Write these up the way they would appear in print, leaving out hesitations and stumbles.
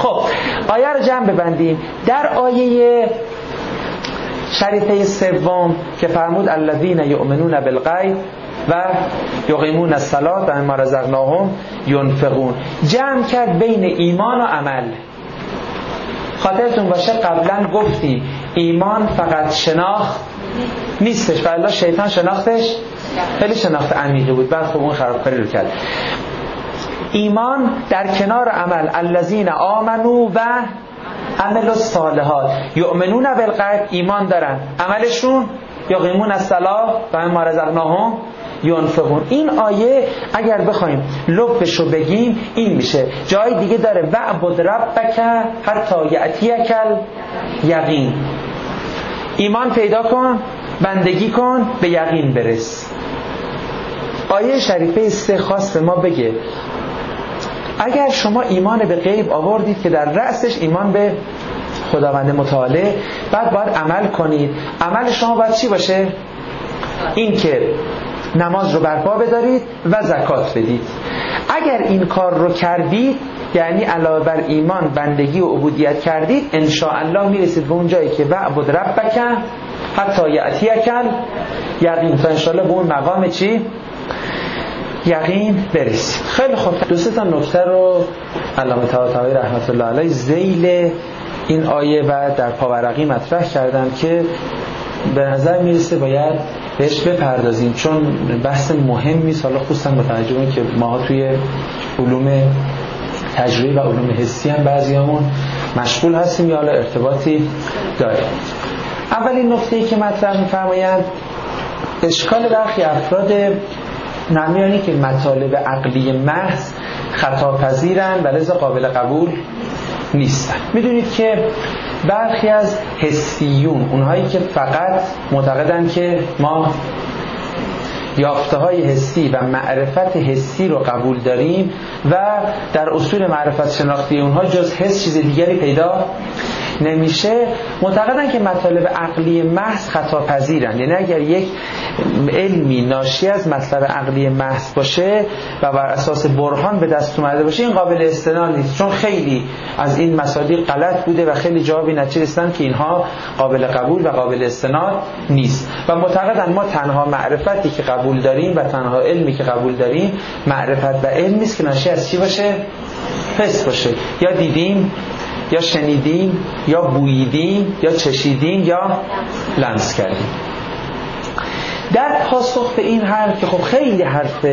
خب آیه رو جمع ببندیم. در آیه شریفه سوم که فرمود الذین یؤمنون بالغیب و یقیمون الصلاة و مما رزقناهم ينفقون، جمع کرد بین ایمان و عمل. خاطرتون باشه قبلا گفتیم ایمان فقط شناخت نیستش، ولی شیطان شناختش خیلی شناخت عمیقی بود، بعد خب اون خرابکاری رو کرد. ایمان در کنار عمل، الذین آمنوا و عملوا الصالحات، یؤمنون بالغیب ایمان دارن، عملشون یقیمون الصلاة و مما رزقناهم ينفقون. این آیه اگر بخوایم لبشو بگیم این میشه. جای دیگه داره وعبد ربک حتی یأتیک الیقین، ایمان پیدا کن، بندگی کن، به یقین برس. آیه شریفه سه خواست به ما بگه اگر شما ایمان به غیب آوردید که در رأسش ایمان به خداوند متعال، بعد باید عمل کنید. عمل شما باید چی باشه؟ این که نماز رو برپا بدارید و زکات بدید. اگر این کار رو کردید، یعنی علاوه بر ایمان بندگی و عبودیت کردید، ان شاء الله میرسید به اون جایی که وعبد ربک حتی یأتیک الیقین، تا ان شاء الله به اون مقام چی؟ یقین برسید. خیلی خوب، دو سه تا نکته رو علامه طباطبایی رحمت الله علیه ذیل این آیه و در پاورقی مطرح کردن که به نظر میرسه باید بهش بپردازیم، چون بحث مهمی حالا خصوصا با توجه به که ما توی علوم تجربی و علوم حسی هم بعضیامون مشغول هستیم یا حالا ارتباطی داره. اولین نکته‌ای که مطرح می‌فرمایند اشکال برخی افراد نمیانی که مطالب عقلی محض خطاپذیرن و لذا قابل قبول نیستن. میدونید که برخی از حسیون، اونهایی که فقط معتقدن که ما یافته‌های حسی و معرفت حسی رو قبول داریم و در اصول معرفت شناختی اونها جز حس چیز دیگری پیدا نمیشه، معتقدن که مطالب عقلی محض خطاپذیرن. یعنی اگر یک علمی ناشی از مطلب عقلی محض باشه و بر اساس برهان به دست اومده باشه، این قابل استناد نیست، چون خیلی از این مصادیق غلط بوده و خیلی جا به نتیجه رسیدن که اینها قابل قبول و قابل استناد نیست. و معتقدن ما تنها معرفتی که قبول داریم و تنها علمی که قبول داریم معرفت و علمی است که ناشی از چی باشه؟ حس باشه. یا دیدیم، یا شنیدیم، یا بوییدیم، یا چشیدیم، یا لمس کردیم. در پاسخ به این حرف که خب خیلی حرف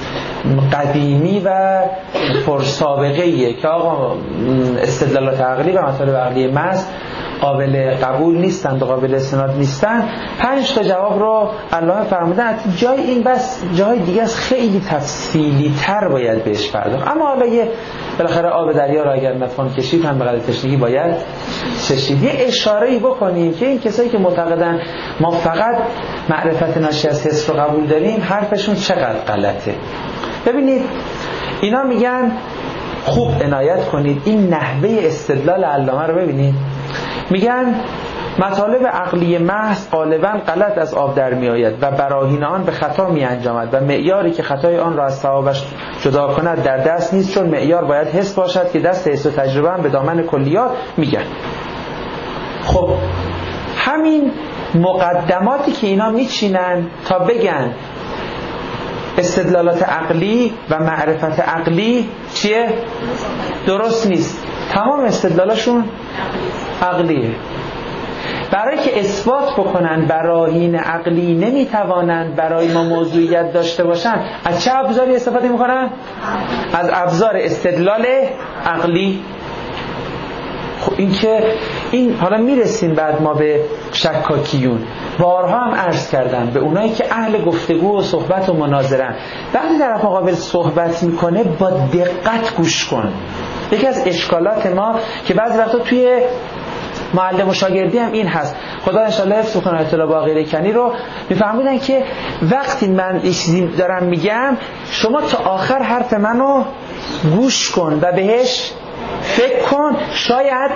قدیمی و پرسابقه‌ایه که آقا استدلالات عقلی و مطالب عقلی محض قابل قبول نیستند و قابل استناد نیستند، 5 تا جواب رو علامه فرمودن. جای این بس جای دیگه از خیلی تفصیلی تر باید بهش پرداخت، اما حالا یه بالاخره آب دریا را اگر نتوان کشید هم به قدر تشنگی باید چشید. یه اشاره‌ای بکنیم که این کسایی که معتقدن ما فقط معرفت ناشی از حس رو قبول داریم حرفشون چقدر غلطه. ببینید اینا میگن، خوب عنایت کنید این نحوه استدلال علامه رو ببینید، میگن مطالب عقلی محض غالباً غلط از آب در می آید و براهین آن به خطا می انجامد و معیاری که خطای آن را از صوابش جدا کند در دست نیست، چون معیار باید حس باشد که دست حس و تجربه هم به دامن کلیات میگن. خب همین مقدماتی که اینا میچینن تا بگن استدلالات عقلی و معرفت عقلی چیه؟ درست نیست. تمام استدلالاشون عقلیه. برای که اثبات بکنن براهین عقلی نمیتوانند برای ما موضوعیت داشته باشن، از چه ابزاری استفاده میکنن؟ از ابزار استدلال عقلی. خب این حالا میرسیم بعد ما به شکاکیون. بارها هم عرض کردم به اونایی که اهل گفتگو و صحبت و مناظرن، وقتی طرف مقابل صحبت میکنه با دقت گوش کن. یکی از اشکالات ما که بعضی وقتا توی معلم و شاگردی هم این هست، خدا انشالله حفظ بکنه آیت الله باقری کنی رو میفهمیدن که وقتی من چیزی دارم میگم شما تا آخر حرف منو گوش کن و بهش فکر کن، شاید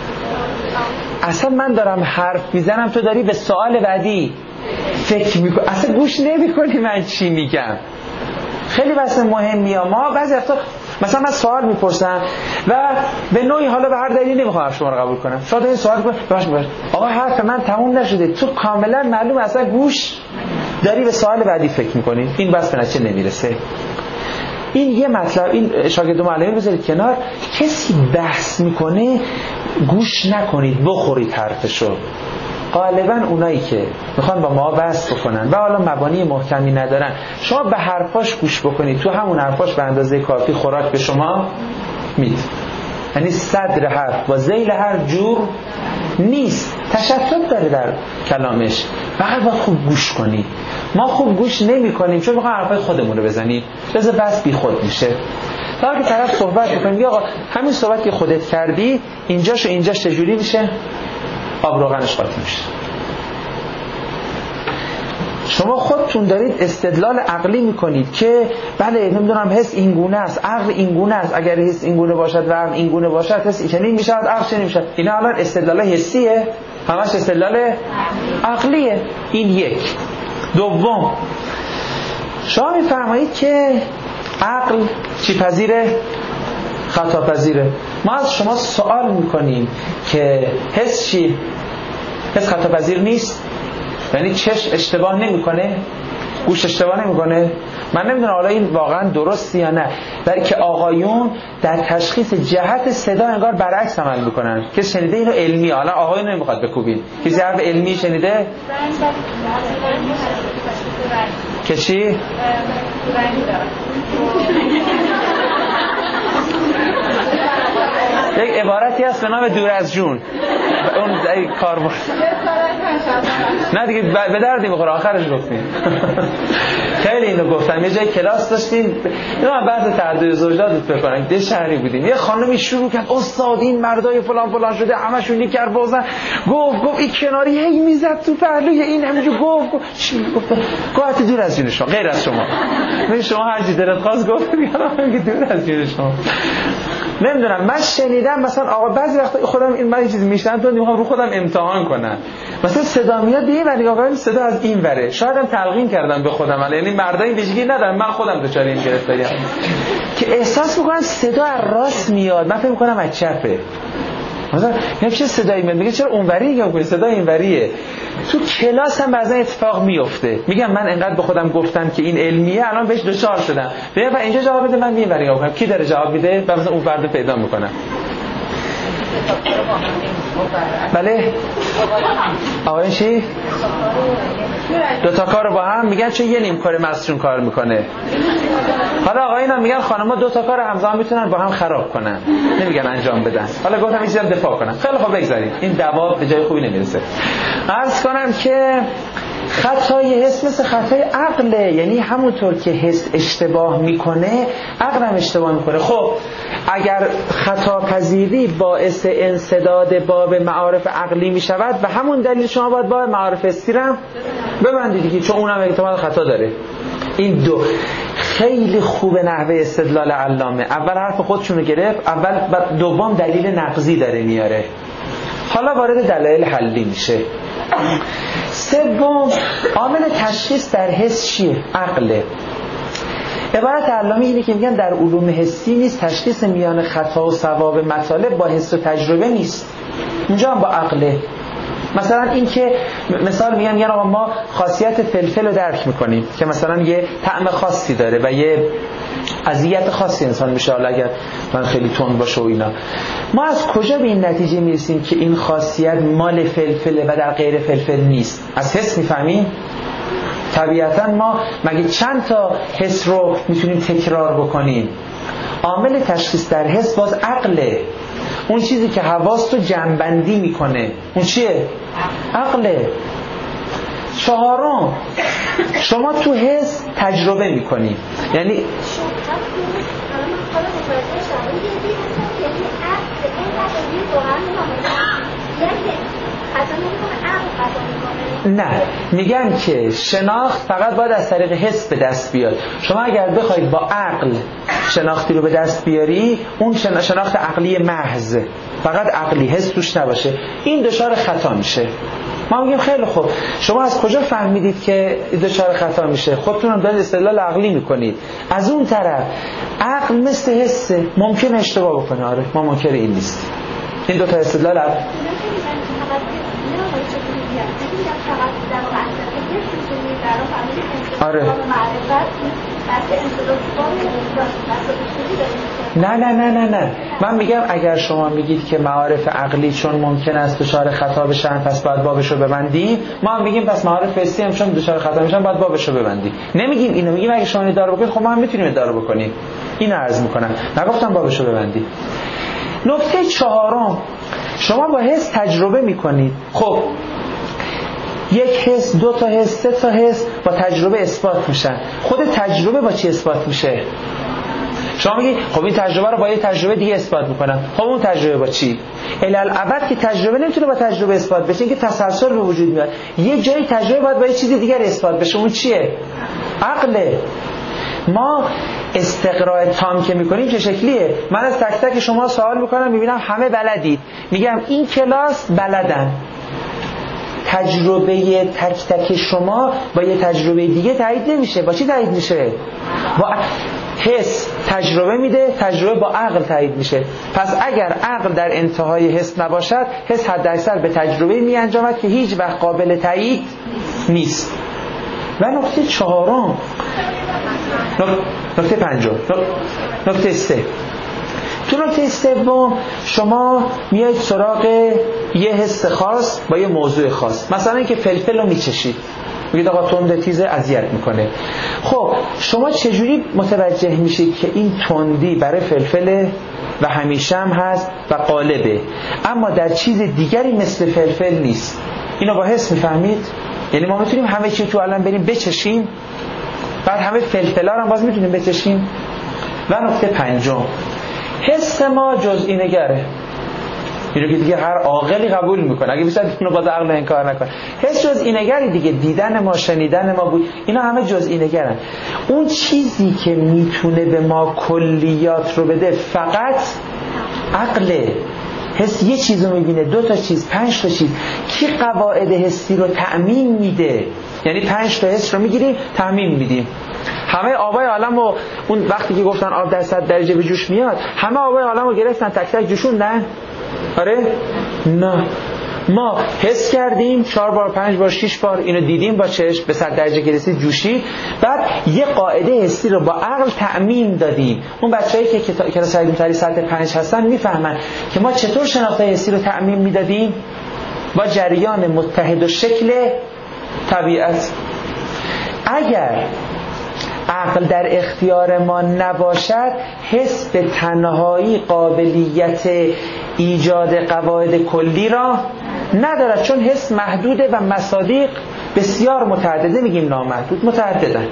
اصلا من دارم حرف میزنم تو داری به سوال بعدی فکر میکنی، اصلا گوش نمیکنی من چی میگم. خیلی بحث مهمیه. ما بعضی وقتا مثلا من سوال میپرسم و به نوعی حالا به هر دلیلی نمیخوام شما رو قبول کنم، شاید این سوال باشه آقا حرف من تموم نشده، تو کاملا معلوم اصلا گوش داری به سوال بعدی فکر میکنی، این بس به نتیجه نمیرسه. این یه مطلب، این شاگرد معلمی بذارید کنار، کسی بحث میکنه گوش نکنید، بخورید حرفشو. غالبا اونایی که میخوان با ما بحث بکنن و حالا مبانی محکمی ندارن، شما به حرفاش گوش بکنید، تو همون حرفاش به اندازه کافی خوراک به شما میده. یعنی صدر حرف با ذیل حرف جور نیست، تشتت داره در کلامش، فقط باید خوب گوش کنی. ما خوب گوش نمی کنیم چون میخوایم حرفای خودمون رو بزنیم، لذا بس بی خود میشه. تا که طرف صحبت میکنیم یا آقا همین صحبت که خودت کردی اینجاش و اینجاش چجوری میشه؟ آب روغنش قاطی میشه. شما خودتون دارید استدلال عقلی میکنید که بله نمیدونم حس این گونه است، عقل این گونه است، اگر حس این گونه باشد و عقل این گونه باشد حس چنین میشد، عقل چنین میشد. اینا الان استدلال حسیه، همش استدلال عقلیه. این یک. دوم، شما میفرمایید که عقل چی پذیره؟ خطا پذیره. ما از شما سوال میکنیم که حس چی؟ حس خطا پذیر نیست؟ یعنی چشم اشتباه نمیکنه؟ گوش اشتباه نمیکنه؟ من نمیدونم حالا این واقعا درسته یا نه، برای که آقایون در تشخیص جهت صدا انگار برعکس عمل میکنن. کسی شنیده اینو علمی؟ حالا آقایون نمیخواد بکوبین، کسی حرف علمی شنیده؟ که چی؟ یک عبارتی هست به نام دور از جون، اون کار بود. نه دیگه به دردی بخوره، آخرش گفتیم. خیلی اینو گفتم. یه جای کلاس داشتیم، اینو من بعد تعدد زوجات بکنم، ده شهری بودیم، یه خانمی شروع کرد استاد این مردای فلان فلان شده همشون نیکر بازن، گفت این کناری هی میزد تو پهلوی این همینجور گفت چی گفت دور از جون شما، غیر از شما. من شما هر چی دلت خواست گفت میگم دور از جون شما. نمیدونم، من شنیدم مثلا آقا بعضی وقتا خودم این من چیزی میشنم تو میخوام رو خودم امتحان کنم، مثلا صدا میاد دیگه ولی آقا این صدا از این وره، شاید هم تلقین کردم به خودم، یعنی مردا این ویژگی ندارن، من خودم دچار این گرفتاریم که احساس میکنم صدا از راست میاد، من فکر میکنم از چپه. مثلا چه صدایی میاد، میگه چرا اونوری میگم صدا اینوریه. تو کلاس هم بعضی اتفاق میفته، میگم من انقدر به خودم گفتم که این علمیه، الان بهش دوچار شدم، ببین اینجا جواب بده من اینوری میگم، کی داره جواب میده و مثلا اون فرد پیدا میکنم. بله آقایون چی؟ دو تا کارو با هم میگن چون یه نیم کار مصرون کار میکنه. حالا آقایون هم میگن خانم‌ها دو تا کار همزمان میتونن با هم خراب کنن، نمیگن انجام بدن. حالا گفتم این چیزا دفاع کنم. خیلی خوب بگذارید، این دعوا به جای خوبی نمیرسه. عرض کنم که خطای حس مثل خطای عقله، یعنی همونطور که حس اشتباه میکنه عقل هم اشتباه میکنه. خب اگر خطا پذیری باعث انسداد باب معارف عقلی میشود و همون دلیل شما باید باب معارف حسی رو ببندید دیگه، چون اونم احتمال خطا داره. این دو خیلی خوب نحوه استدلال علامه. اول حرف خودشونو گرفت، اول دوم دلیل نقضی داره میاره، حالا وارد دلایل حلی میشه. سوم عامل تشخیص در حس چیه؟ عقله. عبارت علامه اینه که میگن در علوم حسی نیست تشخیص میان خطا و صواب مطالب با حس و تجربه نیست، اونجا هم با عقله. مثلا این که مثال میگن آقا ما خاصیت فلفل رو درک میکنیم که مثلا یه طعم خاصی داره و یه اذیت خاصی انسان میشه، حالا اگر من خیلی تند باشه و اینا. ما از کجا به این نتیجه میرسیم که این خاصیت مال فلفله و در غیر فلفل نیست؟ از حس میفهمیم؟ طبیعتا ما مگه چند تا حس رو میتونیم تکرار بکنیم؟ عامل تشخیص در حس باز عقله. اون چیزی که حواس رو جمع‌بندی میکنه اون چیه؟ عقله. چهارم شما تو حس تجربه میکنی، یعنی نه، میگن که شناخت فقط باید از طریق حس به دست بیاد. شما اگر بخواید با عقل شناختی رو به دست بیاری، اون شناخت عقلی محض، فقط عقلی، حس توش نباشه، این دچار خطا میشه. ما میگیم خیلی خوب، شما از کجا فهمیدید که دچار خطا میشه؟ خودتون هم دارید استدلال عقلی میکنید. از اون طرف عقل مثل حسه، ممکن اشتباه بکنه. آره ما منکر این نیست. این دو تا استدلال عقل. آره نه من میگم اگر شما میگید که معارف عقلی چون ممکن است دچار خطا بشن پس باید بابشو ببندیم، ما هم میگیم پس معارف حسی هم چون دچار خطا میشن باید بابشو ببندیم. نمیگیم اینو، میگیم اگه شما ادعا بکنید خب ما هم میتونیم ادعا بکنیم. اینو عرض میکنم، نگفتم بابشو ببندیم. نکته چهارم، شما با حس تجربه میکنید. خب یک حس، دو تا حس، سه تا حس با تجربه اثبات میشن. خود تجربه با چی اثبات میشه؟ شما میگید خب این تجربه رو با یه تجربه دیگه اثبات میکنم. خب اون تجربه با چی؟ الالعبد که تجربه نمیتونه با تجربه اثبات بشه، اینکه تسلسل به وجود میاد. یه جایی تجربه باید با یه چیز دیگر اثبات بشه. اون چیه؟ عقله. ما استقراء تام که میکنیم چه شکلیه؟ من از تک تک شما سوال میکنم، میبینم همه بلدید، میگم این کلاس بلدن. تجربه تک تک شما با یه تجربه دیگه تایید نمیشه. با چی تایید میشه؟ با حس تجربه میده، تجربه با عقل تایید میشه. پس اگر عقل در انتهای حس نباشد، حس حد اکثر به تجربه می انجامد که هیچ وقت قابل تایید نیست. و نکته چهارم، نکته پنجم، نکته سه. تو نکته سوم شما میاید سراغ یه حس خاص با یه موضوع خاص. مثلا اینکه فلفل رو میچشید، میگید آقا تند تیز اذیت میکنه. خب شما چجوری متوجه میشید که این تندی برای فلفل و همیشه هم هست و غالبه، اما در چیز دیگری مثل فلفل نیست؟ اینو با حس میفهمید؟ یعنی ما میتونیم همه چی تو الان بریم بچشیم، بعد همه فلفلا رو هم باز میتونیم بچشیم. و نکته پنجم، حس ما جزئی نگره. اینو که دیگه هر عاقلی قبول میکنه، اگه بشه اینو باز عقل انکار نکنه. حس جزئی نگری دیگه، دیدن ما، شنیدن ما بود، اینا همه جزئی نگرن. اون چیزی که میتونه به ما کلیات رو بده فقط عقله. حس یه چیز رو میبینه، دو تا چیز، پنج تا چیز. کی قواعد حسی رو تأمین میده؟ یعنی 5 تا حس رو میگیریم تأمین میدیم. همه آبای عالم رو اون وقتی که گفتن آب در 100 درجه به جوش میاد، همه آبای عالم رو گرفتن تک تک جوشوندن؟ آره؟ نه. ما حس کردیم 4 بار 5 بار 6 بار اینو دیدیم با چشم، به 100 درجه که رسید جوشید، بعد یه قاعده حسی رو با عقل تأمین دادیم. اون بچه‌ای که کلاس علمی سطح 5 هستن میفهمن که ما چطور شناخت حسی رو تأمین میدادیم با جریان متحد و شکل طبیعت. اگر عقل در اختیار ما نباشد، حس به تنهایی قابلیت ایجاد قواعد کلی را ندارد، چون حس محدوده و مصادیق بسیار متعدده. میگیم نامحدود، متعددن.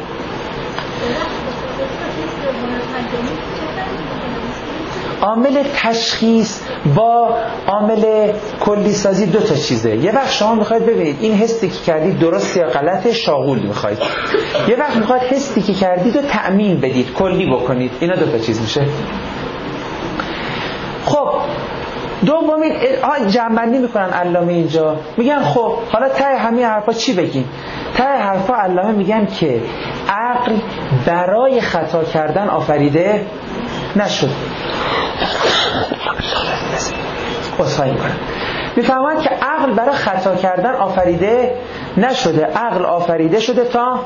عامل تشخیص با عامل کلی سازی 2 تا چیزه. یه وقت شما میخواید ببینید این حسی که کردید درست یا غلطه، شاغول میخواید. یه وقت میخواید حسی که کردید رو تأمین بدید، کلی بکنید. اینا 2 تا چیز میشه. خب دومین جمع‌بندی میکنن علامه اینجا، میگن خب حالا ته همه حرفا چی بگیم؟ ته حرفا علامه میگن که عقل برای خطا کردن آفریده نشد. اصحایی میکنن، میفهمن که عقل برای خطا کردن آفریده نشده. عقل آفریده شده تا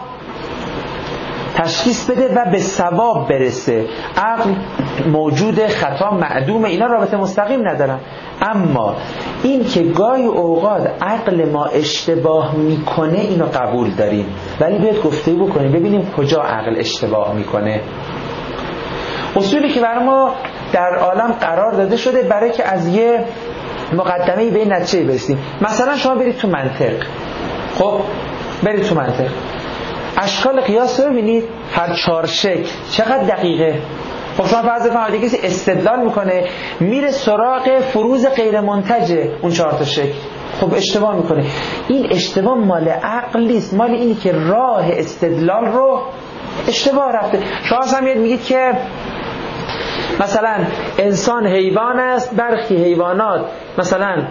تشخیص بده و به ثواب برسه. عقل موجود، خطا معدومه، اینا رابطه مستقیم ندارن. اما این که گاهی اوقات عقل ما اشتباه میکنه اینو قبول داریم، ولی باید گفتگو بکنیم ببینیم کجا عقل اشتباه میکنه. اصولی که برای ما در عالم قرار داده شده برای که از یه مقدمه‌ای به نتیجه برسیم. مثلا شما برید تو منطق، خب برید تو منطق، اشکال قیاس رو ببینید، هر 4 شکل چقدر دقیقه. خب شما فرض کنید کسی استدلال میکنه میره سراغ فروض غیر منتجه اون 4 تا شکل، خب اشتباه میکنه. این اشتباه مال عقل نیست، مال اینی که راه استدلال رو اشتباه رفته. شما اصلا میگید که مثلا انسان حیوان است، برخی حیوانات مثلا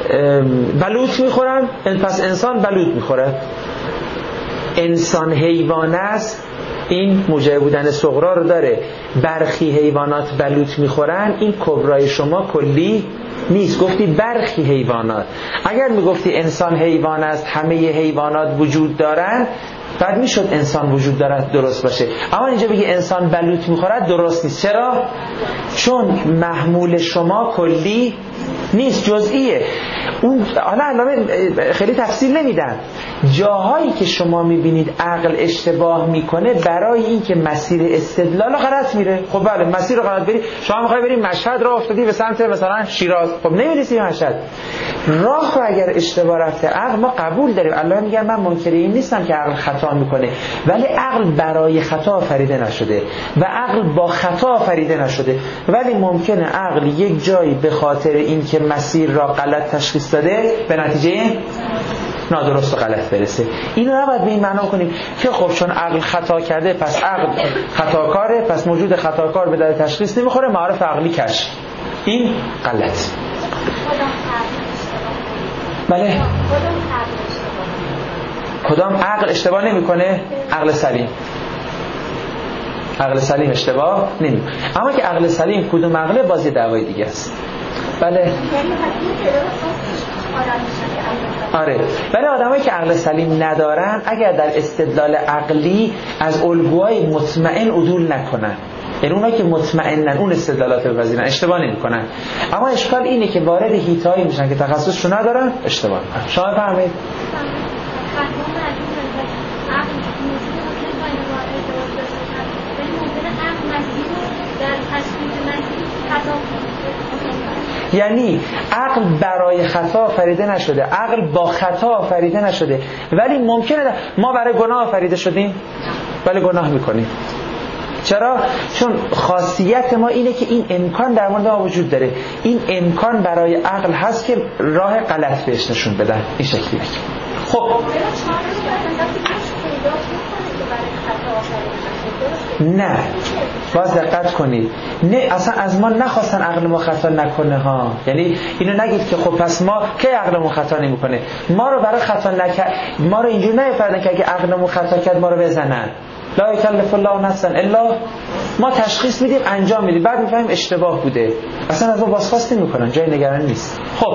بلوط میخورن، پس انسان بلوط میخوره. انسان حیوان است، این موجب بودن صغرا رو داره. برخی حیوانات بلوط میخورن، این کبرای شما کلی نیست. گفتی برخی حیوانات. اگر میگفتی انسان حیوان است، همه حیوانات وجود دارن، بعد میشد انسان وجود دارد درست باشه. اما اینجا بگی انسان بلوط میخورد درست نیست. چرا؟ چون محمول شما کلی نیست، جزئیه. اون حالا علامه خیلی تفصیل نمیدن. جاهایی که شما میبینید عقل اشتباه میکنه برای این که مسیر استدلال غلط میره. خب بله، مسیر رو غلط بری. شما میخوای بری مشهد راه افتادی به سمت مثلا شیراز، خب نمیرسی مشهد. راه رو اگر اشتباه رفته عقل ما قبول داریم. الله میگه من منکر این نیستم که عقل خطا میکنه، ولی عقل برای خطا آفریده نشده و عقل با خطا آفریده نشده. ولی ممکنه عقل یک جایی به خاطر این که مسیر را غلط تشخیص داده به نتیجه نادرست و غلط برسه. اینو نباید به این معنا کنیم که خب چون عقل خطا کرده پس عقل خطاکاره، پس موجود خطاکار به در تشخیص نمیخوره، معارف عقلی کش. این غلط. بله. کدام عقل اشتباه نمیکنه؟ عقل سلیم. عقل سلیم اشتباه نمیکنه. اما که عقل سلیم کدوم عقله بازی دعوای دیگه است. بله. آره. ولی آدمایی که عقل سلیم ندارن اگر در استدلال عقلی از الگوهای مطمئن عدول نکنن، یعنی اونایی که مطمئنن اون استدلالات بپذیرن، اشتباه نمی‌کنن. اما اشکال اینه که وارد هیتایی میشن که تخصصشو ندارن، اشتباه می‌کنن. شما بفرمایید. یعنی عقل برای خطا آفریده نشده، عقل با خطا آفریده نشده، ولی ممکنه ما برای گناه آفریده شدیم ولی گناه میکنیم. چرا؟ چون خاصیت ما اینه که این امکان در مورد ما وجود داره. این امکان برای عقل هست که راه غلط بهش نشون بدن. این شکلی بگیم. خب نه، باز دقت کنید. نه، اصلا از ما نخواستن عقل ما خطا نکنه ها. یعنی اینو نگید که خب پس ما کی عقلمون خطا نمیکنه. ما رو برای خطا نکرد، ما رو اینجوری نمیفردن که اگه عقلمون خطا کرد ما رو بزنن. لا یکلف الله نفسا الا، ما تشخیص میدیم انجام میدیم، بعد میفهمیم اشتباه بوده. اصلا از ما بازخواست نمیکنن، جای نگران نیست. خب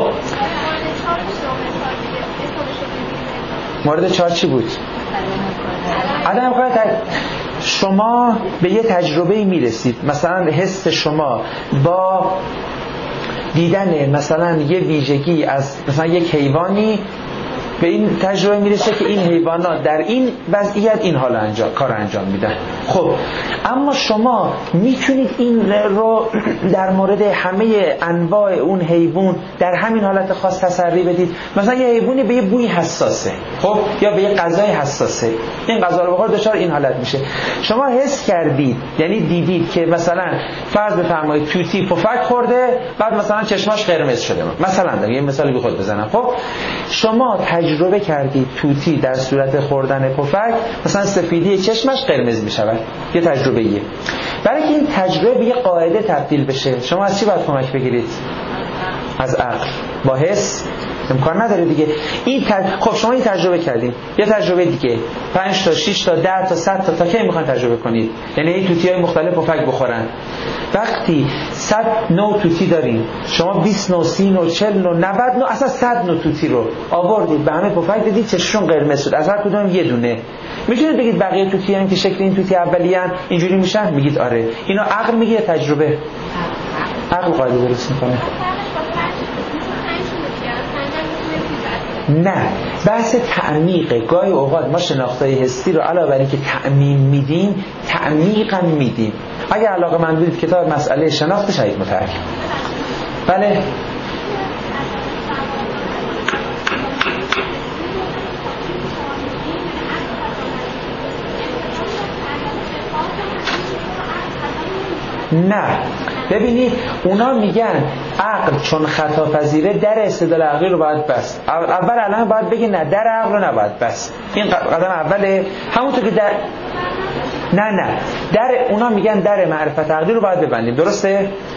مورد 4 چی بود؟ آدم شما به یه تجربه میرسید، مثلا حس شما با دیدن مثلا یه ویژگی از مثلا یک حیوانی به این تجربه میرسه که این حیوانات در این وضعیت این حال کار انجام میدن. خب اما شما میتونید این رو در مورد همه انواع اون حیوان در همین حالت خاص تسری بدید. مثلا یه حیوانی به یه بوی حساسه، خب، یا به یه غذای حساسه، این غذا رو بخور دچار این حالت میشه. شما حس کردید، یعنی دیدید که مثلا فرض بفرمایید توتی پفک خورده، بعد مثلا چشماش قرمز شده. مثلا یه مثال بی خود بزنم. خب شما تجربه کردید توتی در صورت خوردن پفک مثلا سفیدی چشمش قرمز می شود. یه تجربه ایه. برای که این تجربه به یه قاعده تبدیل بشه شما از چی باید کمک بگیرید؟ از عقل. با حس امکان نداره دیگه. خب شما این تجربه کردید، یه تجربه دیگه 5 تا 6 تا 10 تا 100 تا کی میخواین تجربه کنید؟ یعنی این توتی‌های مختلف پفک بخورن. وقتی 100 نوع توتی دارین، شما 20 نوع، 30 نوع، 40 نوع، 90 نوع، اصلا 100 نوع توتی رو آوردید به همه پفک دیدید چششون قرمز شد، از هر کدوم یه دونه. میتونید بگید بقیه توتی‌ها که شکل این توتی اولیه‌ان اینجوری میشن؟ میگید آره. اینو عقل میگه تجربه؟ عقل قاعده درست میکنه. نه، بحث تعمیقه. گاهی اوقات ما شناختای حسی رو علاوه بر اینکه تعمیم میدیم، تعمیقا میدیم. اگر علاقه من بودید کتاب مسئله شناخت شهید مترک. بله. نه، ببینید اونا میگن عقل چون خطا پذیره در استدلال عقلی رو باید بست. اول الان باید بگی نه، در عقل رو نباید بست. این قدم اوله. همونطور که در نه در اونا میگن در معرفت عقلی رو باید ببندیم، درسته؟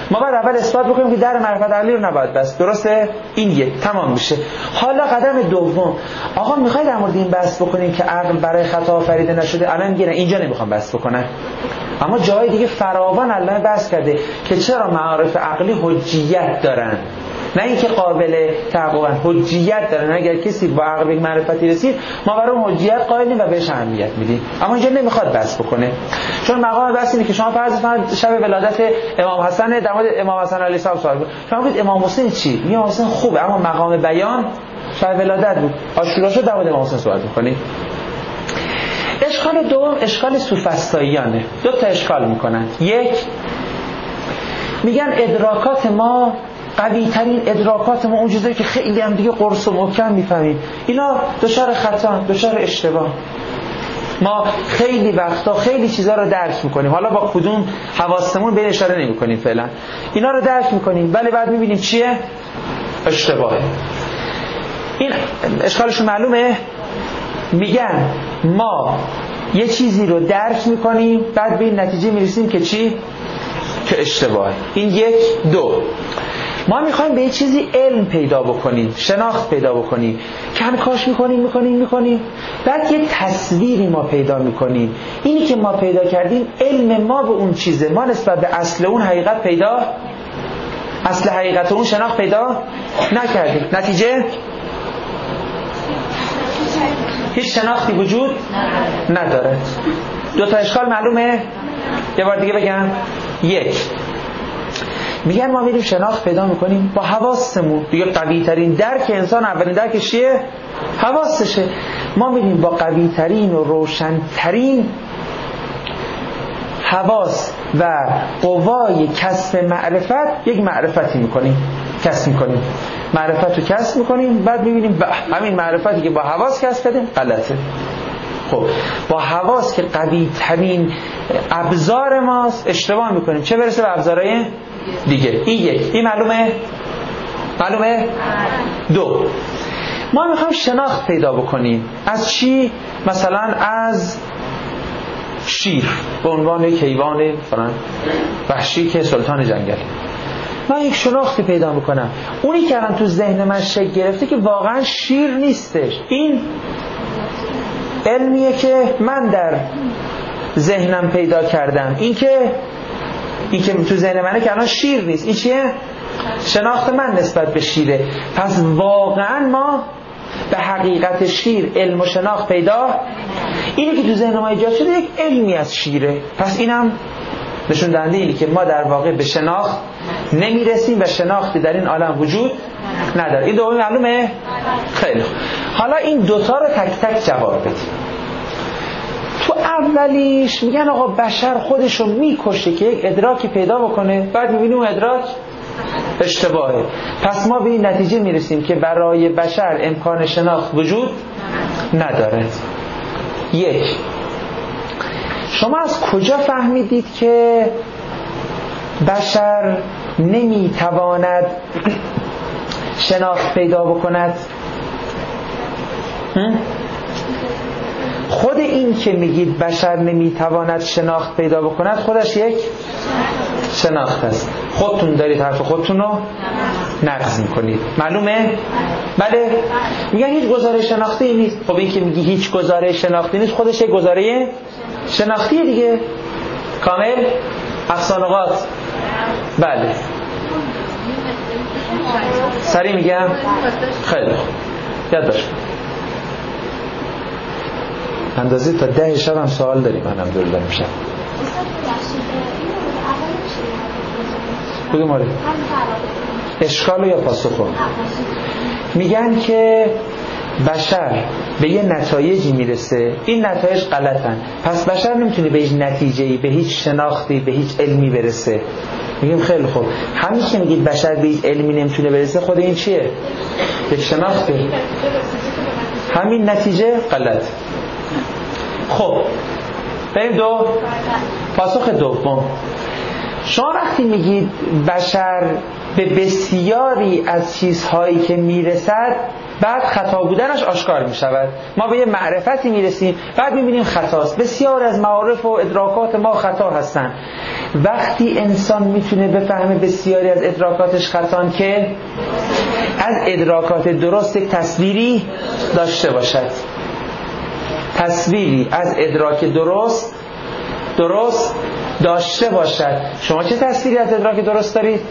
ما باید اول اثبات بکنیم که در معرفت عقلی رو نباید بس. درسته؟ این یک تمام میشه. حالا قدم دوم، آقا میخواید در مورد این بحث بکنیم که عقل برای خطا آفریده نشده؟ الان میگن اینجا نمیخوام بحث بکنم، اما جای دیگه فراوان الله بحث کرده که چرا معارف عقلی حجیت دارن، نه اینکه قابل تحققن، حجیت دارن. اگر کسی با عقل به معرفتی رسید ما برای اون حجیت قائلیم و بهش اهمیت میدیم، اما اینجا نمیخواد بحث بکنه. چون مقام بحث اینه که شما فرض کنید شب ولادت امام حسن، در مورد امام حسن علیه السلام سوال کنید، شما میگید امام حسین چی؟ امام حسین خوبه، اما مقام بیان شب ولادت بود، عاشورا شد، در مورد امام حسین صحبت میکنید. اشکال دوم اشکال سوفسطائیانه. دو تا اشکال میکنن. یک، میگن ادراکات ما قوی ترین ادراکات ما، اون چیزایی که خیلی هم دیگه قرص و محکم میفهمیم، اینا دچار خطا، دچار اشتباه. ما خیلی وقتا خیلی چیزا رو درک میکنیم، حالا با کدوم حواسمون به اشاره نمیکنیم فعلا، اینا رو درک میکنیم ولی بعد میبینیم چیه؟ اشتباهه. این اشکالشون معلومه. میگن ما یه چیزی رو درک میکنیم بعد به این نتیجه میرسیم که چی؟ که اشتباهه. این یک. دو، ما میخوایم به یه چیزی علم پیدا بکنیم، شناخت پیدا بکنیم، کنکاش میکنیم، بعد یه تصویری ما پیدا میکنیم. اینی که ما پیدا کردیم علم ما به اون چیزه، ما نسبت به اصل اون حقیقت پیدا، اصل حقیقت اون شناخت پیدا نکردیم. نتیجه هیچ شناختی وجود نداره. دو تا اشکال معلومه؟ یه بار دیگه بگم. یک، میگن ما میریم شناخت پیدا میکنیم با حواسمون. دیگه قوی ترین درک انسان، اولین درکش چیه؟ حواسشه. ما میریم با قوی ترین و روشن ترین حواس و قوای کسب معرفت یک معرفتی میکنیم، کسب میکنیم، معرفت رو کسب میکنیم، بعد میبینیم همین معرفتی که با حواس کسب کردیم غلطه. خب با حواس که قوی ترین ابزار ماست اشتباه میکنیم، چه برسه به ابزارهای دیگه. این یک. این معلومه؟ دو، ما میخوایم شناخت پیدا بکنیم. از چی؟ مثلا از شیر به عنوان یک حیوان مثلا وحشی که سلطان جنگل، من یک شناختی پیدا میکنم. اونی که الان تو ذهن من شکل گرفته که واقعا شیر نیستش، این علمیه که من در ذهنم پیدا کردم. این که تو ذهن منه که الان شیر نیست، این چیه؟ شناخت من نسبت به شیره. پس واقعا ما به حقیقت شیر علم و شناخت پیدا، اینی که تو ذهن ما ایجاد شده یک علمی از شیره. پس اینم نشون دهنده اینه که ما در واقع به شناخت نمیرسیم و شناختی در این عالم وجود نداره. این دومی معلومه؟ خیلی. حالا این دوتا رو تک تک جواب بدیم. تو اولیش میگن آقا بشر خودشو میکشه که یک ادراکی پیدا بکنه، بعد میبینیم اون ادراک اشتباهه. پس ما به این نتیجه میرسیم که برای بشر امکان شناخت وجود نداره. یک، شما از کجا فهمیدید که بشر نمیتواند شناخت پیدا بکند؟ خود این که میگید بشر نمیتواند شناخت پیدا بکند خودش یک شناخت است. خودتون دارید حرف خودتون رو نقض میکنید. معلومه؟ بله. میگن هیچ گزاره شناختی نیست. خب این که میگی هیچ گزاره شناختی نیست خودش یک گزاره شناختیه دیگه. کامل؟ اقصانقات. بله. سریع میگم. خیلی خوب. یاد باش. اندازه تا 10 شب هم سوال داریم. منم دور دارم شب. کدوم مورد؟ اشکال یا پاسخو؟ میگن که بشر به یه نتایجی میرسه، این نتایج غلطن، پس بشر نمیتونه به هیچ نتیجه‌ای، به هیچ شناختی، به هیچ علمی برسه. میگیم خیلی خوب، همین که میگید بشر به هیچ علمی نمیتونه برسه خود این چیه؟ یک شناختی. همین نتیجه غلط. خب بریم پاسخ دوم. شما وقتی میگید بشر به بسیاری از چیزهایی که میرسد بعد خطا بودنش آشکار میشود، ما به یه معرفتی میرسیم بعد میبینیم خطاست. بسیار از معارف و ادراکات ما خطا هستن. وقتی انسان میتونه بفهمه بسیاری از ادراکاتش خطان که از ادراکات درست یک تصویری داشته باشد، تصویری از ادراک درست داشته باشد. شما چه تصویری از ادراک درست دارید؟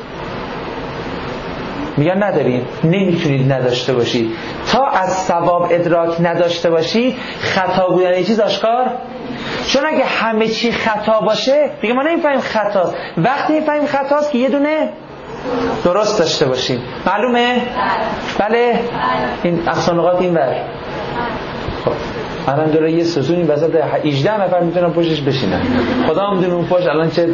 میگن نداریم. نمیتونید نداشته باشید. تا از ثواب ادراک نداشته باشید خطا بودن یه چیز آشکار، چون اگه همه چی خطا باشه دیگه ما نمیفهمیم خطاست. وقتی میفهمیم خطاست که یه دونه درست داشته باشیم. معلومه؟ بله؟ این اقصانقات این ور. خب الان داره یه سوزون این وسط 18 نفر میتونن پشتش بشینن. خدا میدونه اون پشت الان چه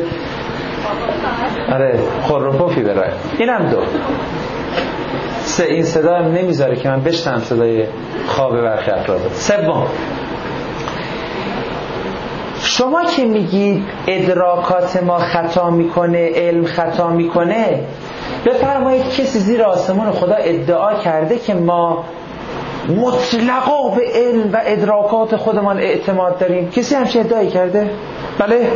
خروپوفی برای. اینم دو. این صدا هم نمیذاره که من بشنم صدای خواب برخی افراد. سوم، شما که میگید ادراکات ما خطا میکنه، علم خطا میکنه، بفرمایید کسی زیر آسمان خدا ادعا کرده که ما مطلقا به علم و ادراکات خودمان اعتماد داریم؟ کسی همچین ادعایی کرده؟ بله؟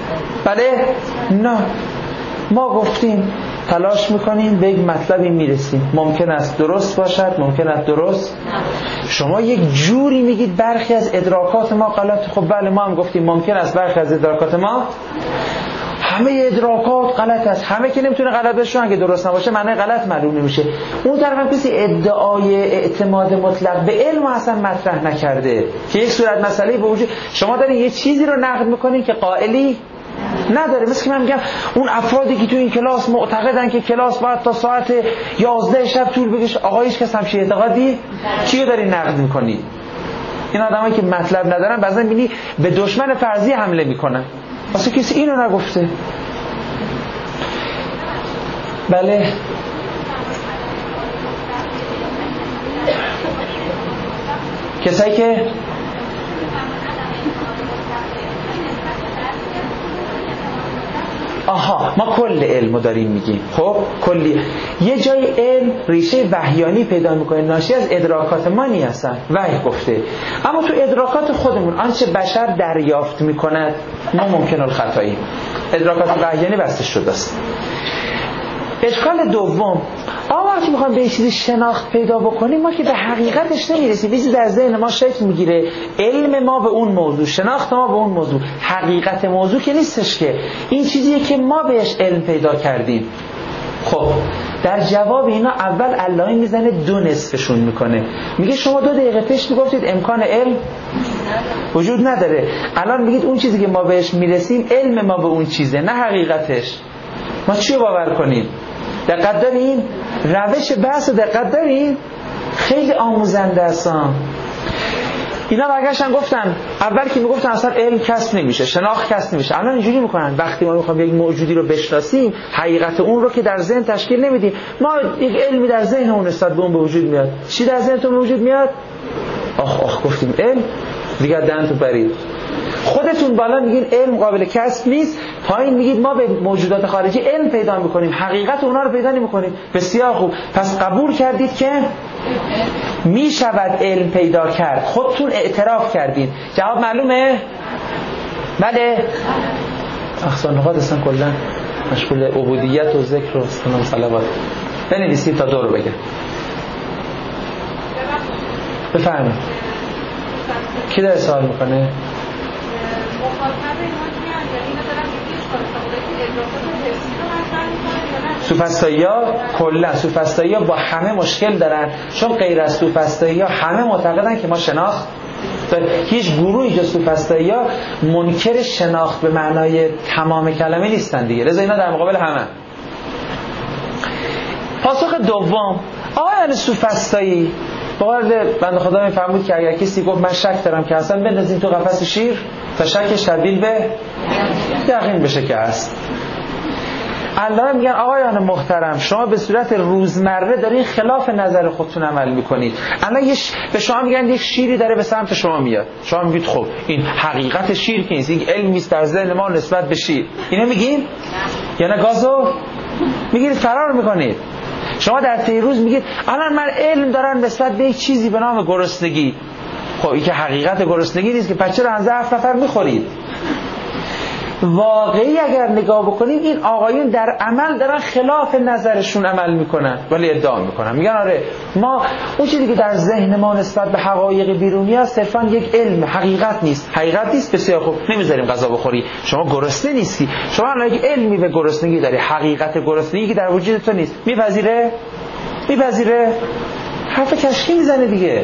نه. ما گفتیم تلاش میکنیم به یک مطلبی میرسیم، ممکن است درست باشد، ممکن است درست. شما یک جوری میگید برخی از ادراکات ما غلط. خب بله ما هم گفتیم ممکن است برخی از ادراکات ما، همه ادراکات غلط است. همه که نمیتونه غلط باشه، اگه درست نباشه معنی غلط معلوم نمیشه. اون طرف هم کسی ادعای اعتماد مطلق به علم اصلا مطرح نکرده که یک صورت مسئله به وجود. شما دارین یه چیزی رو نقد میکنین که قائلی نداره. مثل که من میگم اون افرادی که تو این کلاس معتقدن که کلاس باید تا ساعت 11 شب طول بکشه، آقا هیچ کس همچین اعتقادی چیو داری نقد میکنی؟ این آدمایی که مطلب ندارن بعضی میبینی به دشمن فرضی حمله میکنن، واسه کسی اینو نگفته. بله کسایی که ما کل علمو داریم میگیم. خب کلی یه جای علم ریشه وحیانی پیدا میکنه، ناشی از ادراکات ما نیستن، وحی گفته. اما تو ادراکات خودمون آنچه بشر دریافت میکند ما ممکن الخطایی، ادراکات وحیانی بسته شده است. اشکال دوم، وقتی میخوام به چیزی شناخت پیدا بکنیم ما که به حقیقتش نمیرسیم، چیزی در ذهن ما شکل میگیره، علم ما به اون موضوع، شناخت ما به اون موضوع، حقیقت موضوع که نیستش، که این چیزیه که ما بهش علم پیدا کردیم. خب در جواب اینا اول علامه میزنه دو نصفشون میکنه، میگه شما 2 دقیقه پیش میگفتید امکان علم وجود نداره، الان میگید اون چیزی که ما بهش میرسیم علم ما به اون چیزه نه حقیقتش. ما چی رو باور کنیم؟ دقت داریم؟ روش بحث دقت داریم؟ خیلی آموزنده است. اینا برگشتن گفتن اول که میگفتن اصلا علم کسب نمیشه، شناخت کسب نمیشه، الان اینجوری میکنن وقتی ما میخوایم یک موجودی رو بشناسیم حقیقت اون رو که در ذهن تشکیل نمیدیم، ما یک علمی در ذهن اون نسبت به اون به وجود میاد. چی در ذهنتون به وجود میاد؟ گفتیم علم دیگه دهن تو برید. خودتون بالا میگین علم قابل کسب نیست، پایین میگید ما به موجودات خارجی علم پیدا میکنیم، حقیقت اونا رو پیدا نمیکنیم. بسیار خوب، پس قبول کردید که میشود علم پیدا کرد، خودتون اعتراف کردید. جواب معلومه؟ بله. احسان نقاط اصلا کلا مشغول عبودیت و ذکر و سلام صلوات. بنویسید تا 2 رو بگم. بفرمایید. کی داره سوال میکنه؟ سوفسطائی‌ها کلا سوفسطائی‌ها با همه مشکل دارن، چون غیر از سوفسطائی‌ها همه معتقدن که ما شناخت داریم. هیچ گروهی جز سوفسطائی‌ها منکر شناخت به معنای تمام کلمه نیستن دیگه، لذا اینا در مقابل همه. پاسخ دوم، یعنی سوفسطایی بنده خدا میفرمود که اگر کسی گفت من شک دارم که اصلا بندازین تو قفس شیر تا شکش تبدیل به یقین بشه که هست. الله میگن آقایان محترم شما به صورت روزمره دارین خلاف نظر خودتون عمل میکنید. الان به شما میگن یک شیری داره به سمت شما میاد، شما میگید خب این حقیقت شیر که نیست، این علمی است در ذهن ما نسبت به شیر. اینو میگین؟ یا نه گازو میگیرید فرار میکنید. شما در طی روز میگید الان من علم دارم نسبت به یک چیزی به نام گرسنگی. خب این که حقیقت گرسنگی نیست که، پس چرا از 7 نفر میخورید؟ واقعی اگر نگاه بکنید این آقایون در عمل دارن خلاف نظرشون عمل میکنن ولی ادعا میکنن، میگن آره ما اون چیزی که در ذهن ما نسبت به حقایق بیرونی هست صرفا یک علم، حقیقت نیست. حقیقت نیست، بسیار خوب، نمیذاریم غذا بخوری، شما گرسنه نیستی، شما الان یک علمی به گرسنگی داری، حقیقت گرسنگی که در وجود تو نیست. میپذیره حرف کشکی میزنه دیگه.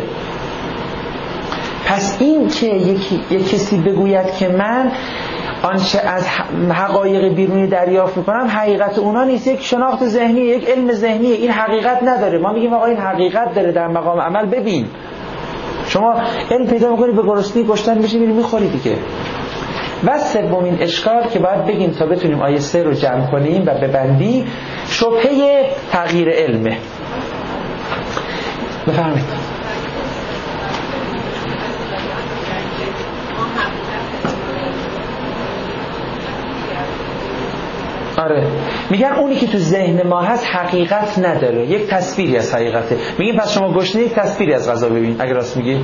پس این که یک کسی بگوید که من آنچه از حقایق بیرونی دریافت میکنم حقیقت اونا نیست، یک شناخت ذهنی، یک علم ذهنی، این حقیقت نداره. ما میگیم آقا این حقیقت داره، در مقام عمل ببین. شما علم پیدا میکنی به گرسنگی گشتن میشی میری میخوری دیگه. و سومین اشکال که باید بگیم تا بتونیم آیه 3 رو جمع کنیم و ببندیم، شبهه تغییر علمه. بفرمایید. آره میگن اونی که تو ذهن ما هست حقیقت نداره، یک تصویری از حقیقته. میگیم پس شما گشنه یک تصویری از غذا ببین. اگه راست میگی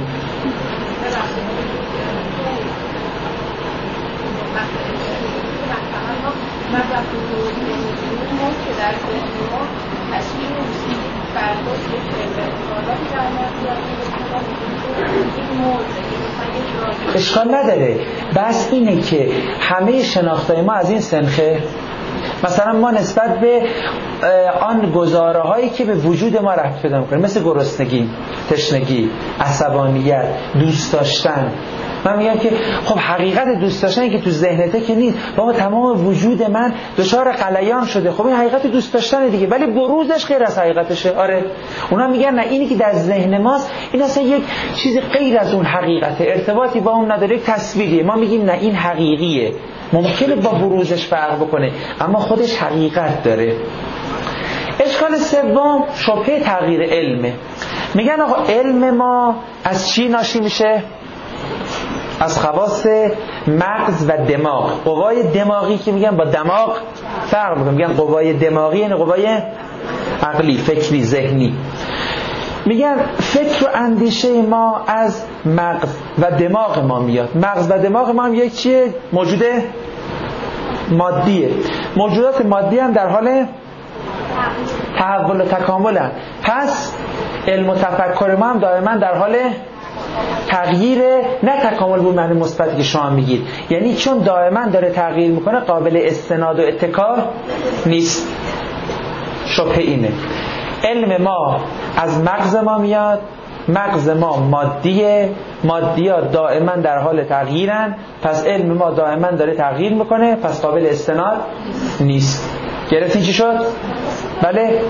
اشکال نداره. بس اینه که همه شناختای ما از این سنخه. مثلا ما نسبت به آن گزاره هایی که به وجود ما ربط پیدا میکنه، مثل گرسنگی، تشنگی، عصبانیت، دوست داشتن، من میگم که خب حقیقت دوست داشتنی که تو ذهنته که نیست، بابا تمام وجود من دچار غلیان شده. خب این حقیقت دوست داشتن دیگه، ولی بروزش غیر از حقیقتشه. آره اونا میگن نه، اینی که در ذهن ماست این اصلا یک چیز غیر از اون حقیقته، ارتباطی با اون نداره، یک تصویریه. ما میگیم نه این حقیقیه، ممکنه با بروزش فرق بکنه اما خودش حقیقت داره. اشکال سوم شبهه تغییر علمه. میگن آقا علم ما از چی ناشی میشه؟ از خواص مغز و دماغ. قوای دماغی که میگن با دماغ فرق میکنه، میگن قوای دماغی یعنی قوای عقلی، فکری، ذهنی. میگن فکر و اندیشه ما از مغز و دماغ ما میاد. مغز و دماغ ما هم یک چیه؟ موجود مادیه. موجودات مادی هم در حال تحول و تکاملن. پس علم و تفکر ما هم دائما در حال تغییر، نه تکامل به معنی مثبتی که شما میگید، یعنی چون دائما داره تغییر میکنه قابل استناد و اتکا نیست. شبهه اینه علم ما از مغز ما میاد، مغز ما مادیه، مادیات دائما در حال تغییرن، پس علم ما دائما داره تغییر میکنه، پس قابل استناد نیست. گرفتین چی شد؟ بله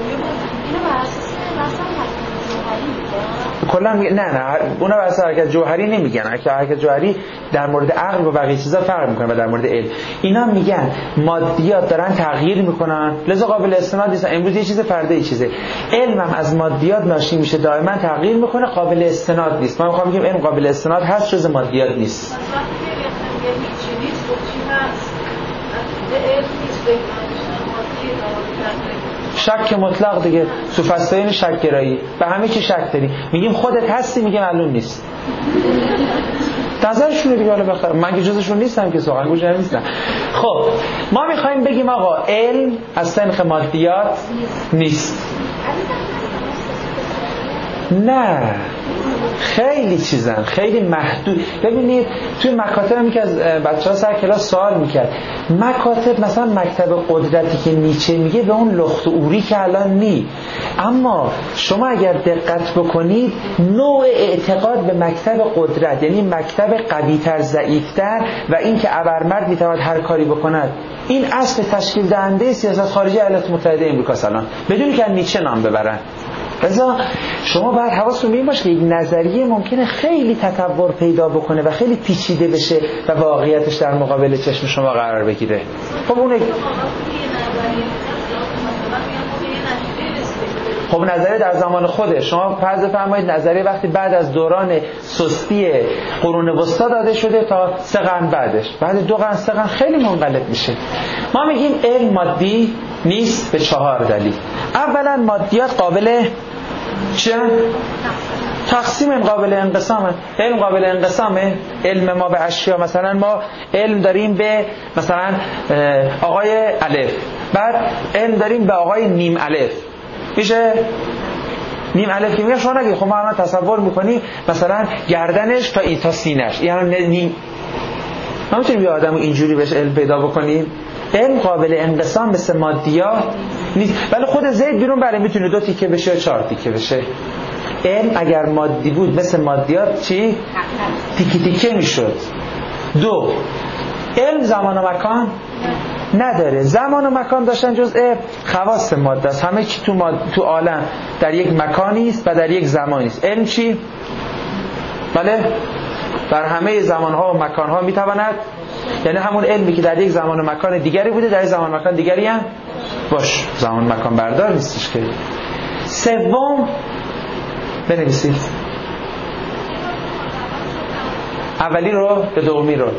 کلا نه اونا بر اساس حرکت جوهری نمیگن. حرکت جوهری در مورد عقل و بقیه چیزا فرق میکنه و در مورد علم اینا میگن مادیات دارن تغییر میکنن لذا قابل استناد نیستن. امروز یه چیز فردا یه چیزه، علم هم از مادیات ناشی میشه، دائما تغییر میکنه، قابل استناد نیست. ما میخوام بگیم علم قابل استناد هست، جز مادیات نیست. شک مطلق دیگه، سوفسطائیان شک گرایی، به همه چی شک داری. میگیم خودت هستی، میگه معلوم نیست. نظرشونه دیگه، حالا بخیر من که جزشون نیستم که سخنگوش نیستم. خب ما میخوایم بگیم آقا علم از سنخ مادیات نیست. نه خیلی چیزن، خیلی محدود. ببینید توی مکاتب هم که از بچه‌ها سر کلاس سوال میکرد، مکاتب مثلا مکتب قدرتی که نیچه میگه به اون لخت و اوری که الان نی، اما شما اگر دقت بکنید نوع اعتقاد به مکتب قدرت، یعنی مکتب قوی‌تر ضعیف‌تر و این که ابرمرد میتواند هر کاری بکند، این اصل تشکیل دهنده سیاست خارجی ایالات متحده آمریکا الان، بدون که نیچه نام ببرن. لذا شما باید حواستون به این باشه که یک نظریه ممکنه خیلی تطور پیدا بکنه و خیلی پیچیده بشه و واقعیتش در مقابل چشم شما قرار بگیره. خب اون خب نظریه در زمان خوده، شما فرض فرمایید نظریه وقتی بعد از دوران سستی قرون وسطا داده شده تا 3 قرن بعدش، بعد 2 قرن 3 قرن خیلی منقلب میشه. ما میگیم علم مادی نیست به 4 دلیل. اولا مادیات قابل چه؟ تقسیم، قابل انقسامه. علم قابل انقسامه. علم ما به اشیا، مثلا ما علم داریم به مثلا آقای الف، بعد علم داریم به آقای نیم الف، میشه نیم الف که میگه شما نگید خب ما الان تصور میکنیم مثلا گردنش تا سینه‌اش، یعنی نیم. ما میتونیم یه آدمو اینجوری بهش علم پیدا بکنیم؟ علم قابل انقسام مثل مادیات نیست. ولی خود زید بیرون بله میتونه 2 تیکه بشه یا 4 تیکه بشه. علم اگر مادی بود مثل مادیات چی؟ تیکه تیکه میشد. 2 علم زمان و مکان نداره. زمان و مکان داشتن جزء خواص ماده است. همه چی تو عالم در یک مکانی است و در یک زمانی است. علم چی؟ بله در همه زمانها و مکانها میتواند، یعنی همون علمی که در یک زمان و مکان دیگری بوده در یک زمان و مکان دیگری هم باش. زمان و مکان بردار نیستش که. 3 بنویسید. اولی رو به دومی رو.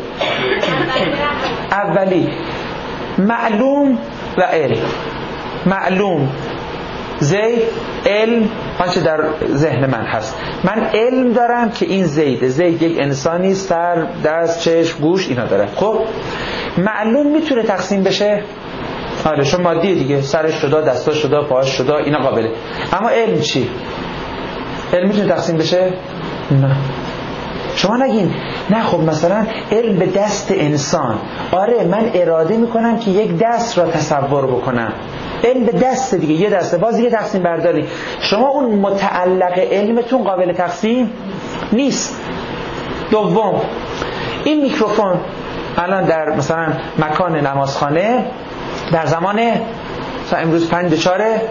اولی معلوم و علم. معلوم زید، علم آنچه در ذهن من هست. من علم دارم که این زید یک انسانی، سر، دست، چشم، گوش اینا داره. خب معلوم میتونه تقسیم بشه؟ آره چون مادیه دیگه، سرش جدا، دستاش جدا، پاهاش جدا، اینا قابله. اما علم چی؟ علم میتونه تقسیم بشه؟ نه. شما نگین نه خب مثلا علم به دست انسان. آره من اراده میکنم که یک دست را تصور بکنم، علم به دست دیگه، یه دسته، باز دیگه تقسیم برداری. شما اون متعلق علمتون قابل تقسیم نیست. دوم این میکروفون الان در مثلا مکان نمازخانه در زمان مثلا امروز 5/4/95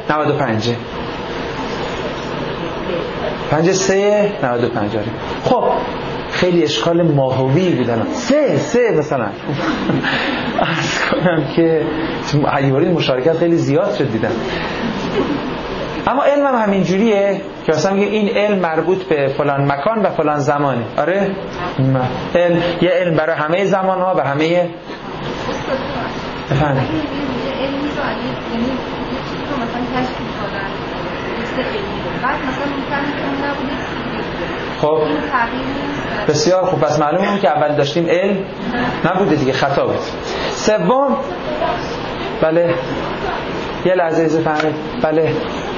5/3/95. خب خیلی اشکال ماهوی بود الان 3 مثلا عرض کنم که حیواری مشارکت خیلی زیاد شد دیدم. اما علم هم همین جوریه که مثلا میگه این علم مربوط به فلان مکان و فلان زمانه. آره علم یه علم برای همه زمانها و همه بفهمید خب بسیار خوب. پس معلومه که اول داشتیم علم نبوده دیگه، خطا بود. 3 بله یه لحظه اجازه فهمید. بله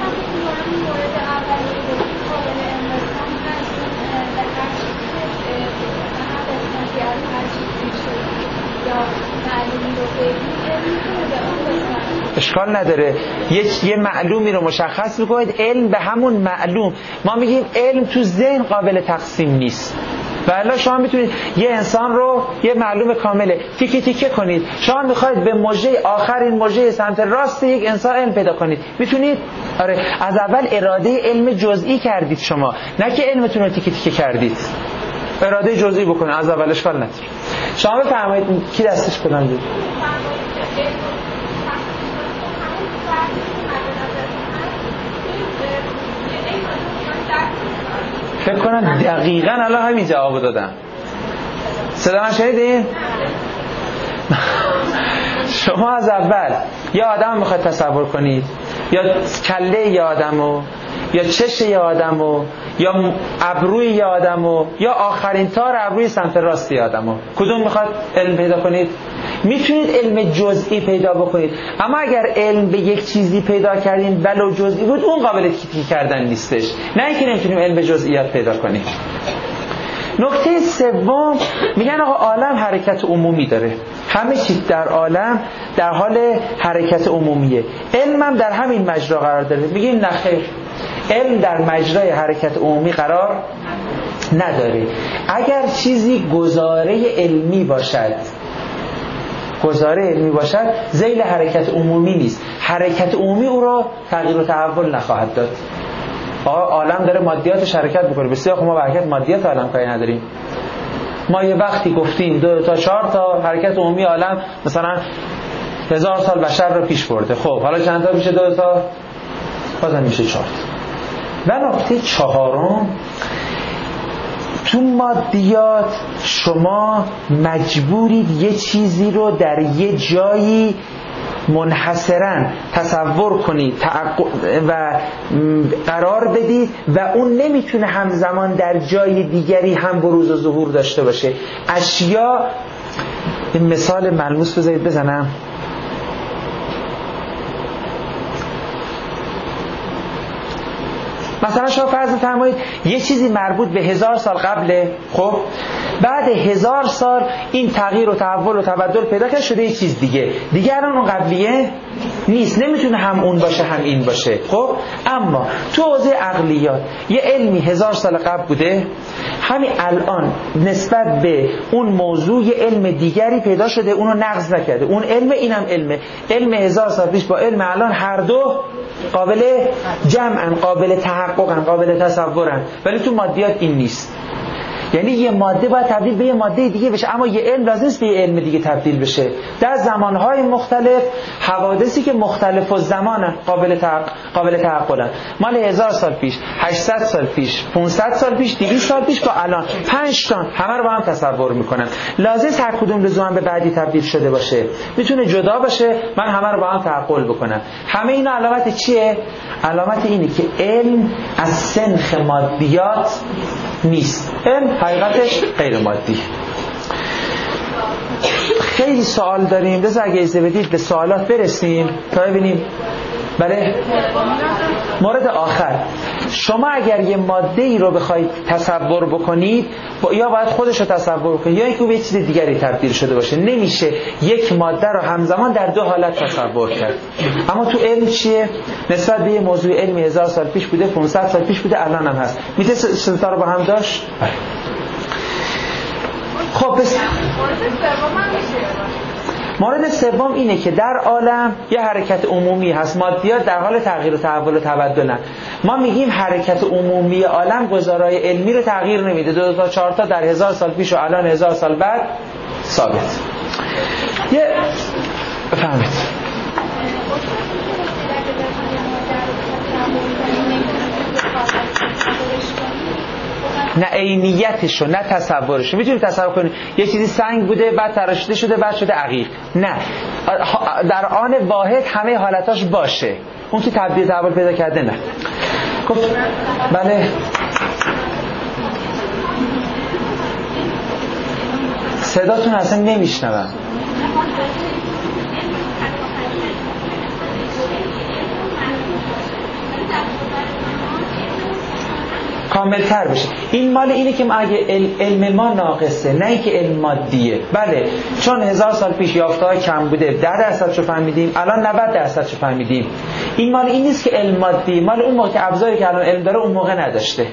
اشکال نداره. یه معلومی رو مشخص بکنید، علم به همون معلوم. ما میگیم علم تو ذهن قابل تقسیم نیست. و الا شما میتونید یه انسان رو یه معلوم کامله تیکه تیکه کنید. شما میخواید به مژه آخرین مژه سمت راست یک انسان علم پیدا کنید، میتونید؟ آره از اول اراده علم جزئی کردید شما، نه که علمتون رو تیکه تیکه کردید. اراده جزئی بکنید از اول، اشکال نداره. شما بفرمایید کی دستش کنم بود؟ فکر کنم دقیقاً الان همین جواب دادم. صدا من شنیدین؟ شما از اول یا آدم میخواید تصور کنید، یا کله یه آدمو، یا چش یه آدمو، یا ابروی یه آدمو، یا آخرین تار ابروی سمت راست یه آدمو. کدوم میخواد علم پیدا کنید؟ میتونید علم جزئی پیدا بکنید، اما اگر علم به یک چیزی پیدا کردین ولو جزئی بود، اون قابل تیکه کردن نیستش. نه اینکه نمیتونیم علم به جزئیات پیدا کنیم. نکته 3 میگن آقا عالم حرکت عمومی داره، همه چیز در عالم در حال حرکت عمومیه، علم هم در همین مجرا قرار داره. میگیم نه خیر، علم در مجرای حرکت عمومی قرار نداره. اگر چیزی گزاره علمی باشد، گزاره علمی باشد، ذیل حرکت عمومی نیست. حرکت عمومی او را تغییر و تحول نخواهد داد. عالم داره مادیاتش حرکت بکنه، بسیار خوب، ما به حرکت مادیات عالم کاری نداریم. ما یه وقتی گفتیم 2 تا 4 تا حرکت عمومی عالم مثلا 1000 سال بشر رو پیش برده. خب حالا چند تا میشه 2 تا بازم میشه 4. و نکته 4، تو مادیات شما مجبورید یه چیزی رو در یه جایی منحصراً تصور کنید و قرار بدید و اون نمیتونه همزمان در جای دیگری هم بروز و ظهور داشته باشه. اشیا، مثال ملموس بذارید بزنم. مثلا شما فرض فرمایید یه چیزی مربوط به 1000 سال قبله، خب بعد 1000 سال این تغییر و تحول و تبدل پیدا کرده شده یه چیز دیگه الان اون قبلیه نیست، نمیتونه هم اون باشه هم این باشه. خب اما تو حوزه عقلیات یه علمی 1000 سال قبل بوده، همین الان نسبت به اون موضوع یه علم دیگری پیدا شده، اونو نقض نکرده. اون علم، اینم علم 1000 سال پیش با علم الان هر دو قابل جمعن، قابل تحققن، قابل تصورن. ولی تو مادیات این نیست. یعنی یه ماده باید تبدیل به یه ماده دیگه بشه، اما یه علم لازم نیست به یه علم دیگه تبدیل بشه. در زمانهای مختلف حوادثی که مختلف الزمانن قابل تعقلن. مال 1000 سال پیش، 800 سال پیش، 500 سال پیش، 200 سال پیش با الان 5 تا همه رو با هم تصور میکنن. لازم هر کدوم لزوما به بعدی تبدیل شده باشه، میتونه جدا باشه، من همه رو با هم تعقل بکنم. همه اینا علامت چیه؟ علامت اینه که علم از سنخ مادیات نیست، علم حقیقتش غیر مادی. خیلی سوال داریم، بذار اگه اجازه بدید به سوالات برسیم تا ببینیم. بله، مورد آخر، شما اگر یه ماده ای رو بخواید تصور بکنید یا باید خودش رو تصور کنید یا اینکه به چیز دیگری تبدیل شده باشه. نمیشه یک ماده رو همزمان در دو حالت تصور کرد. اما تو علم چیه؟ نسبت به یه موضوع علمی 1000 سال پیش بوده، 500 سال پیش بوده، الان هم هست. میشه سنتا رو با هم داشت؟ خب بس مورد سوم اینه که در عالم یه حرکت عمومی هست. مادیات در حال تغییر و تحول و تبدلن. ما میگیم حرکت عمومی عالم گزارای علمی رو تغییر نمیده. 2 تا 4 تا در 1000 سال پیش و الان 1000 سال بعد ثابت. یه بفهمید نه عینیتشو نه تصورشو. میتونید تصور کنید یه چیزی سنگ بوده بعد تراشیده شده بعد شده عقیق. نه، در آن واحد همه حالتاش باشه. اون که تبدیل تحول پیدا کرده نه. گفت بله. صداتون اصلا نمیشنوم. کاملتر بشه. این مال اینه که ما اگه علم ما ناقصه، نه اینکه علم مادیه. بله، چون 1000 سال پیش یافته‌ها کم بوده 10% شو فهمیدیم، الان 90% شو فهمیدیم. این مال این نیست که علم مادی، مال اون موقع که ابزاری که الان علم داره اون موقع نداشته.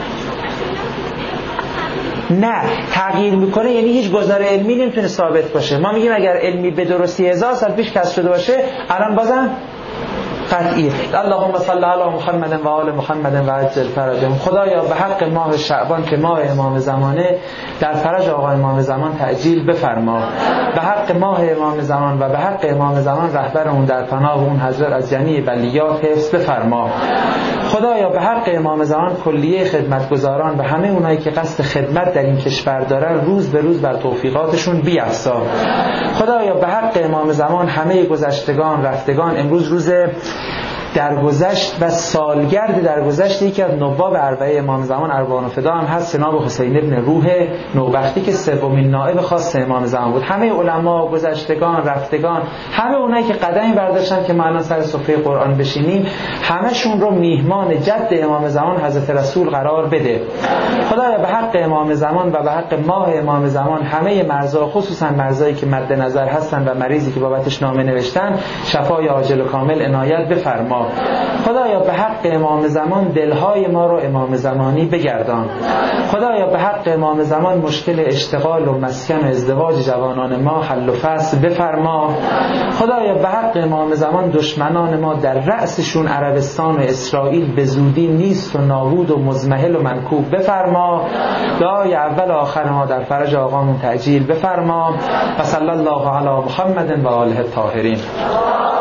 نه، تغییر میکنه، یعنی هیچ گزاره علمی نمیتونه ثابت باشه. ما میگیم اگر علمی به درستی 1000 سال پیش کسب شده باشه الان بازم قطعی. اللهم صل علی محمد و آل محمد و عجل فرجهم. خدایا به حق ماه شعبان که ماه امام زمانه، در فرج آقا امام زمان تعجیل بفرما. به حق ماه امام زمان و به حق امام زمان رهبرمون در پناه اون حضرت از جمیع بلیات حفظ بفرما. خدایا به حق امام زمان کلیه خدمتگزاران و همه اونایی که قصد خدمت در این کشور دارن روز به روز بر توفیقاتشون بیفزا. خدایا به حق امام زمان همه گذشتگان رفتگان، امروز روز درگذشت و سالگرد درگذشت یکی از نواب اربعه امام زمان اربعان فدا هم هست، جناب حسین ابن روح نوبختی که سومین نائب خاص امام زمان بود. همه علما، گذشتگان، رفتگان، همه اونایی که قدمی برداشتن که ما الان سر سفره قرآن بشینیم، همشون رو میهمان جد امام زمان حضرت رسول قرار بده. خدایا به حق امام زمان و به حق ماه امام زمان همه مرزا، خصوصا مرزایی که مد نظر هستن و مریضی که بابتش نامه نوشتن، شفای عاجل و کامل عنایت بفرما. خدایا به حق امام زمان دلهای ما رو امام زمانی بگردان. خدایا به حق امام زمان مشکل اشتغال و مسکن و ازدواج جوانان ما حل و فصل بفرما. خدایا به حق امام زمان دشمنان ما در رأسشون عربستان و اسرائیل به زودی نیست و نابود و مزمحل و منکوب بفرما. دعای اول آخر ما در فرج آقامون تعجیل بفرما. و صلی الله علی محمد و آله الطاهرین.